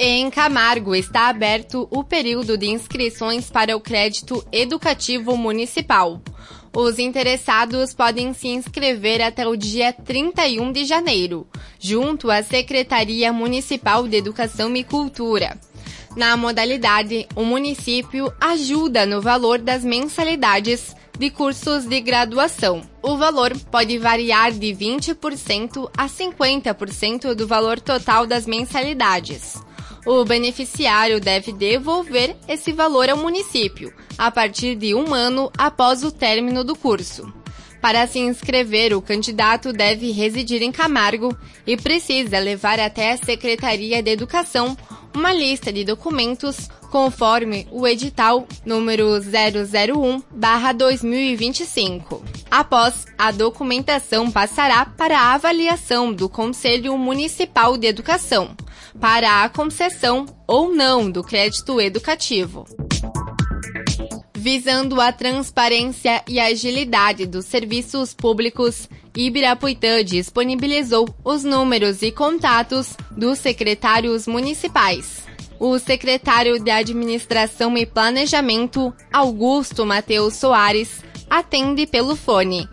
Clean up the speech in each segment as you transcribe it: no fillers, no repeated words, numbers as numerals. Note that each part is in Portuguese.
Em Camargo está aberto o período de inscrições para o crédito educativo municipal. Os interessados podem se inscrever até o dia 31 de janeiro, junto à Secretaria Municipal de Educação e Cultura. Na modalidade, o município ajuda no valor das mensalidades de cursos de graduação. O valor pode variar de 20% a 50% do valor total das mensalidades. O beneficiário deve devolver esse valor ao município a partir de 1 ano após o término do curso. Para se inscrever, o candidato deve residir em Camargo e precisa levar até a Secretaria de Educação uma lista de documentos conforme o edital número 001/2025. Após, a documentação passará para a avaliação do Conselho Municipal de Educação, para a concessão ou não do crédito educativo. Visando a transparência e agilidade dos serviços públicos, Ibirapuitã disponibilizou os números e contatos dos secretários municipais. O secretário de Administração e Planejamento, Augusto Mateus Soares, atende pelo fone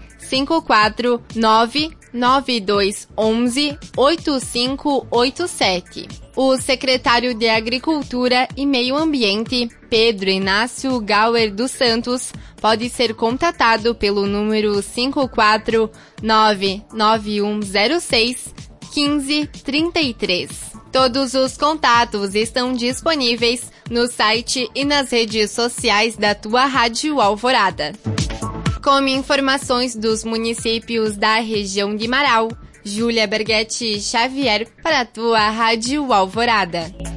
549-9211-8587. O secretário de Agricultura e Meio Ambiente, Pedro Inácio Gauer dos Santos, pode ser contatado pelo número 549-9106-1533. Todos os contatos estão disponíveis no site e nas redes sociais da tua Rádio Alvorada. Com informações dos municípios da região de Marau, Júlia Berghetti Xavier para a tua Rádio Alvorada.